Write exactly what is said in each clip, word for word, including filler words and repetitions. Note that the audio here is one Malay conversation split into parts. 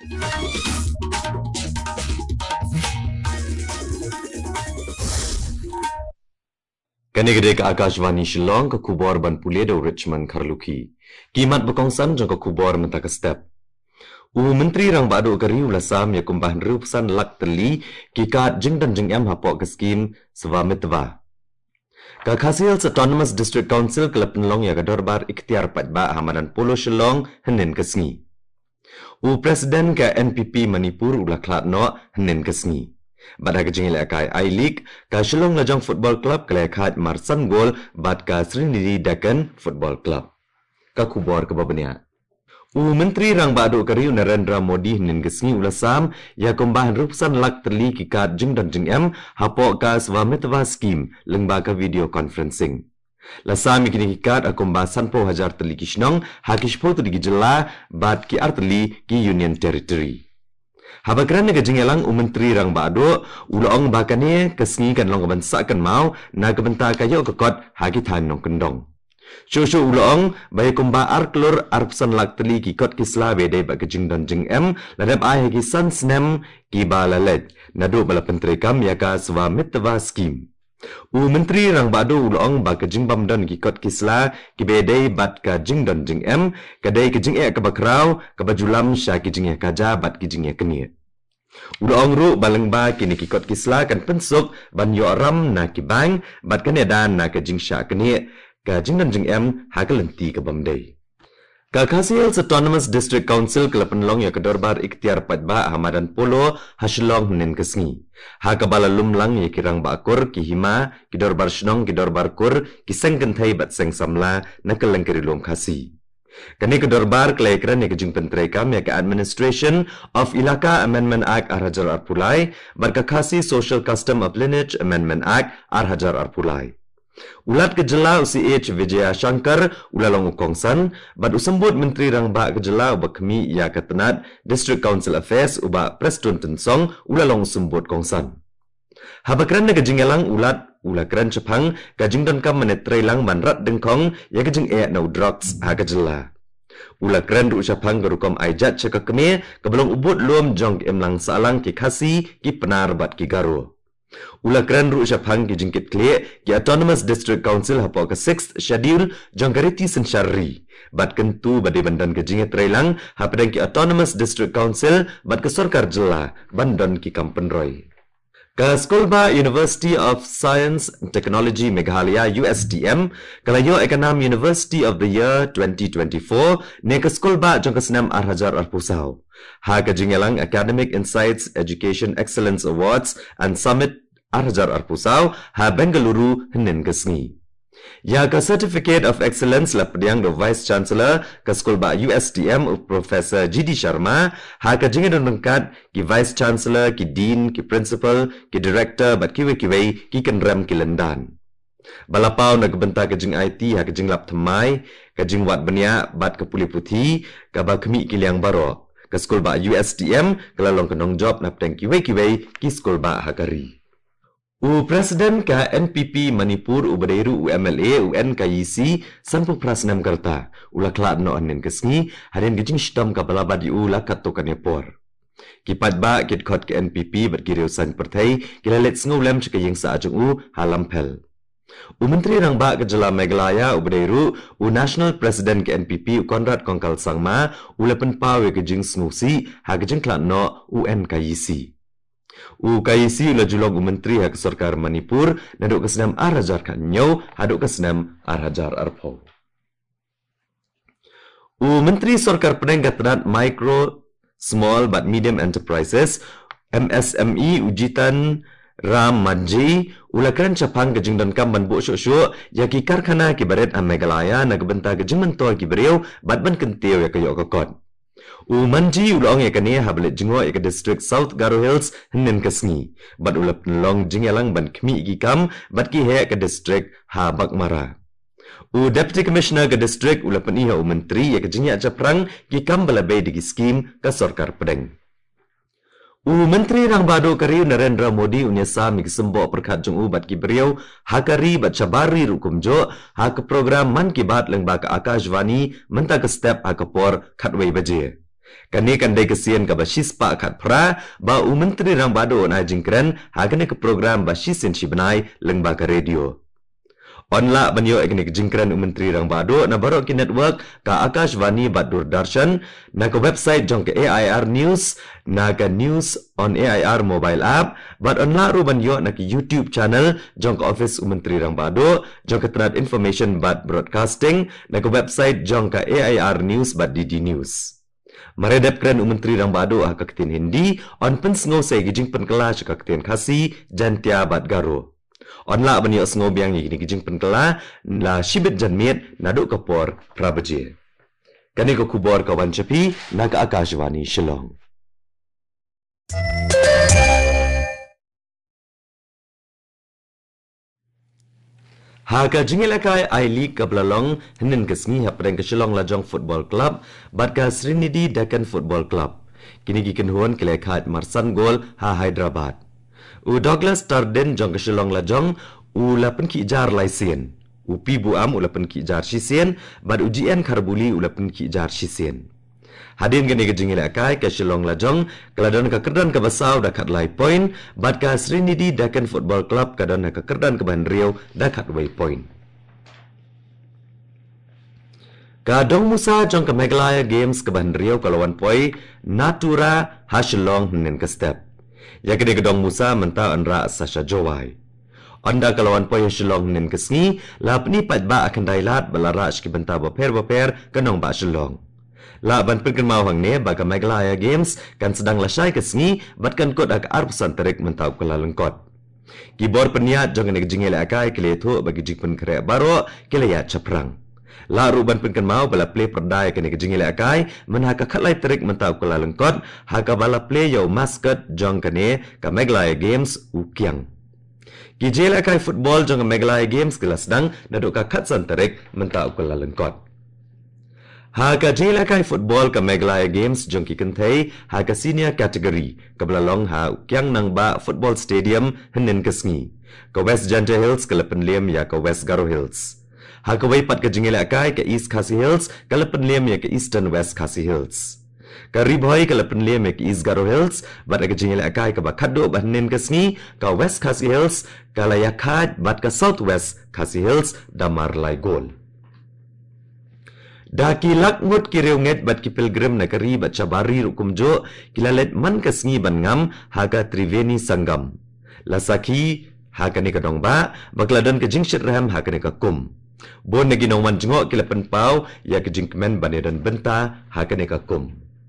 Kanigede ke Akashvani Shillong ke kubor ban pule do Richmond Karluki. Kimat bekongsan jong ke kubor mentaka step. U Menteri Rang Badu Kari Ulasam ya kumbah rupsan lak teli kikat jeng dan jeng em hapok ke skim sevamitwa. Ka Khasil Autonomous District Council ke Lepenlong ya ke dorbar ikhtiar patba hamadan polo Shillong henin ke sengi. U Presiden ke N P P Manipur ulaklat no henin ke sengi. Bada kejeng ilakai I-League, ka Shillong Lajong Football Club ke lekhat marsan gol bad ka Srinidhi Deccan Football Club. Ka kubor ke babanya. U Menteri Rang Badu Kari Narendra Modi nin gesngi ulasam ya kumbahan rupsan lak terli kikat jeng dan jeng em hapok ka swamitwa scheme lengba ka video conferencing. Lasam ikini kikat akumbah sanpo hajar terli kishnong hakishpo tu digijela bad ki arteli ki Union Territory. Habakran nega jengelang u Menteri Rang Badu ulaong bakane kesngi kan long kebansakan mau na kebenta kayo kekot hakitan nong kendong. Shosho ulong bayi kumba arklor arpsan lak teli ki kot kisla bede bak kejing dan jeng em ladap ai ki san snem ki balalet nadu bala penteri kam yaka swa mitwa scheme. U Menteri Rang Badu ulong bak kejing bamdan ki kot kisla ki bede bat ka jing dan jeng em kadai kejing e ka bakrau ka bajulam sya kejing e kaja bat kejing e kenia. Ulong ru baleng ba kini ki kot kisla kan pensuk ban yo ram na ki bang bat kanedan na kejing sya kenia. Ka jing dan jing em hakalenti ke bamdai. Ka Khasil Autonomous District Council ke Lepenlong ya kedorbar ikhtiar patba hamadan polo hasilong nen kesngi. Ha kabala lumlang ya kirang bakur ki hima ki dorbar shnong ki dorbar kur ki sengkenthai bat seng samla na kelengkeri lom khasi. Kani kedorbar kelekran ya kejing pentrekam ya ke Administration of Ilaka Amendment Act Arhajar Arpulai barka khasi Social Custom of Lineage Amendment Act Arhajar Arpulai. Ulat kejela U C H Vijaya Shankar ulalong ukongsan bad usambut Menteri Rang Ba kejela uba kemi ya ketenat District Council Affairs uba Preston Tensong ulalong sembut kongsan. Habakran na kejingelang ulat ulakran cepang kajing dan kam menetrelang manrat dengkong ya kejing e no drugs ha kejela. Ulakran ru cepang gerukom aijat ceka kemi kebelong ubut luom jong emlang salang ki khasi ki penar bat ki garu. Ulakran ru syapang ki jingkit klik ki Autonomous District Council hapok ke sixth schedule jongkariti sensyari bat kentu badai bandan ke jinget trailang hapadang ki Autonomous District Council bat ke sorkar jela bandan ki Kampenroy. Ka Skolba University of Science and Technology Meghalaya U S T M kalayo Ekanam University of the Year twenty twenty-four ne ka Skolba jong kesenam Arhajar Arpusau. Ha ka jingelang Academic Insights Education Excellence Awards and Summit Arhajar Arpusau ha Bengaluru henin kesngi. Ya ka Certificate of Excellence la pediang do Vice Chancellor ka Skolba U S T M Professor G D Sharma ha ka jingan lengkat ki Vice Chancellor ki Dean ki Principal ki Director bat kiwe kiwe ki kenram ki lendan. Balapau na kebenta ka jing I T ha ka jing lap thamai ka jing wat benia bat ka puli puthi ka ba kemi ki liang baro ka Skolba U S T M kelalong kenong job na pedang kiwe kiwe ki Skolba hakari. U Presiden ka N P P Manipur ubadairu U M L A U N K Y C sanpuk prasnam karta ulaklat no anin kesngi harin gijing shtam ka balabadi u lakat tokan yapor. Kipat ba kit kot ke N P P berkiriu san pertai kilalet ngulem cika yang sa ajung u halampel. U Menteri Rang Ba kejela Meghalaya ubadairu u National President ke N P P u Konrad Kongkal Sangma ulepen pawe kejing snusi ha kejing klat no U N K Y C. U K Y C ula julong u Menteri hak Sarkar Manipur naduk kesenam Arhajar Kanyau haduk kesenam Arhajar Arpo. U Menteri Sarkar Penang Ketenat Micro, Small but Medium Enterprises M S M E ujitan Ram Manji ulakran capang kejing dan kam ban bu syuk-syuk ya ki karkhana ki baret am Meghalaya na kebenta kejing mentor ki beriau bat ban kenteu ya kayo kokot. U Manji ulong ya kane hablet jingwa ya ke district South Garo Hills henin kesngi bat ulap nlong jingelang ban kemi ki kam bat ki he ke district ha Bakmara. U Deputy Commissioner ke district ulap iha u menteri ya ke jingya caprang ki kam balabai digi skim ke Sarkar Pedang. U Menteri Rang Badu Kari Narendra Modi unyasa mi kesembo perkat jung u bat ki beriau hakari bat cabari rukum jo ha ke program man ki bat leng ba ke Akashvani menta ke step ha ke por khatwei baje. Kani kan dai kesian ka basis pa kat pra ba u menteri rang bado na jingkren hagane ke program basisin sibenai lengba ka radio. Onla banyo ekni jingkren u menteri rang bado na baro ki network ka Akashvani bat Doordarshan na ka website jong ke A I R News na ka news on A I R mobile app bat onla ru banyo na ki YouTube channel jong ka office u menteri rang bado jong ka Trad Information bat broadcasting na ka website jong ka A I R News bat D D News. Maredap keren u menteri rang bado ah kaktin Hindi on pensngo say gijing penkela kaktin Khasi jantia bat Garo. Onla banyo sngo biang ni gijing penkela la shibit janmiet nadu kapor prabaje. Kani ko kubor kawan cepi nak Akashvani Shillong. Haka jingelakai I League kablalong henen kesngi hapren ke Shillong Lajong Football Club bat ka Srinidhi Deccan Football Club. Kini giken huan kelekat Marsan Gol ha Hyderabad. U Douglas Tarden jong ke Shillong Lajong u lapen ki jar laisien. U pi buam u lapen ki jar shisien bat u G N Kharbuli u lapen ki jar shisien. Hadin gani ke jingelakai ke Shillong Lajong keladon ka kerdan ke basau dakat lai point bat ka Srinidhi Deccan Football Club kadon ka kerdan ke Ban Riau dakat way point. Ka Dong Musa jong ke Meghalaya Games ke Ban Riau kalawan poi Natura ha Shillong nen ke step. Ya kini ke Dong Musa menta anra Sasha Jowai. Anda kalawan poi Shillong nen ke sngi la pni pat ba akan dailat balara ki benta baper baper kenong ba Shillong. La ban perken mau hang ne baga Meghalaya Games kan sedang lasai ke sngi bat kan kot ak arpusan terik mentau kala lengkot. Kibor peniat jong ne jingel akai keletu bagi jingpen kere baro kelaya caprang. La ru ban perken mau bala play perdai ke ne jingel akai menhaka khalai terik mentau kala lengkot haka bala play yo mascot jong kene ka Meghalaya Games ukiang. Kijel akai football jong Meghalaya Games kelas sedang naduk ka khatsan terik mentau kala lengkot. Haka jelakai football ke Meghalaya Games jong ki kentai haka senior category ke belalong ha ukiang nang ba football stadium henen kesngi ke West Janta Hills ke lepen liem ya ke West Garo Hills. Haka waipat ke jelakai ke East Khasi Hills ke lepen liem ya ke Eastern West Khasi Hills. Ke Ribhoi ke lepen liem ya ke East Garo Hills bat ke jelakai ke Bakado ba henen kesngi ke West Khasi Hills ke Layakat bat ke South West Khasi Hills Damar Lai Gol. Daki lakmut kiriunget bat ki pilgrim negeri bat cabari rukumjo kilalet man kesngi ban ngam haga Triveni Sangam. Lasaki haga ni kadong ba bakladan ke jingshit ram haga ni kakum. Bon nagi nongwan jengok kilapen pau ya ke jingkemen banedan benta haga ni kakum.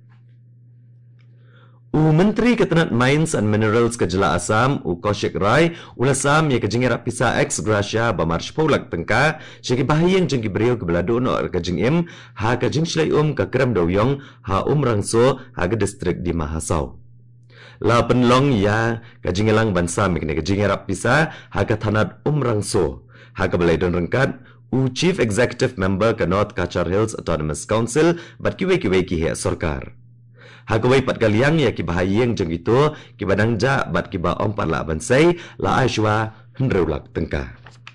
U Menteri Ketenat Mines and Minerals ke Jela Assam, U Kaushik Rai, ulasam ya ke jingera pisa ex gracia ba march paulak tengka, syaki bahayang jengki beriau ke beladu no ke jing im, ha ke jing shlai um ke Kram Dowyong, ha um rangso ha ke distrik di Mahasau. La penlong ya ke jingelang bansam ke jingera pisa ha ke tanat um rangso, ha ke belai don rengkat, U Chief Executive Member ke North Kachar Hills Autonomous Council, bat kiwe-kiwe ki he sorkar. Hakawai pat kaliang ya ki bahayeng jeng itu ki badang ja bat ki ba ompat la bansai la aishwa hendreulak tengka.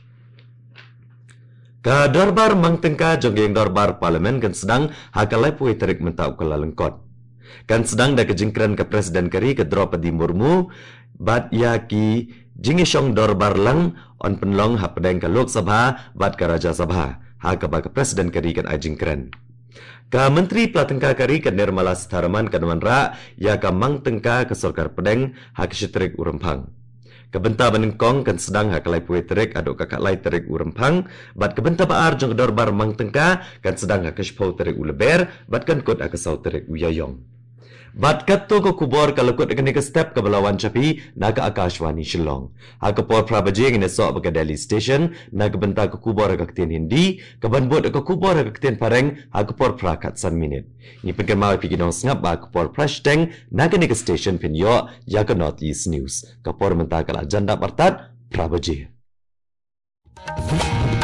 Ka dorbar mang tengka jong yang dorbar parlimen kan sedang hakalai puai terik mentau kala lengkot. Kan sedang da kejingkran ke presiden kari ke Draupadi Murmu bat ya ki jingisong dorbar lang on penlong hapedeng ke Lok Sabha bat ke Raja Sabha hakaba ke presiden kari kan ajingkran. Ka Menteri Pelatengka Kari ke Nirmala Sitharaman ke Nuanra ya ka mang tengka ke Sorkar Pedeng hak syetrik urempang. Kebenta benengkong kan sedang hak lai puai terik aduk kakak lai terik urempang bat kebenta baar jong dorbar mang tengka kan sedang hak sypau terik uleber bat kan kot hak sau terik uyayong. Bat katto ko kubor kalau kot kene ke step ke belawan capi naga Akashvani Shillong. Ha ke por prabaje ngene sok ke Delhi Station naga benta ke kubor ke kten Hindi ke banbot ke kubor ke kten Pareng ha ke por prakat san minit. Ni pengen mau pergi nong ngap ba ke por Prashteng naga ne ke station pin yo ya ke North East News. Ke por menta ke agenda partat prabaje.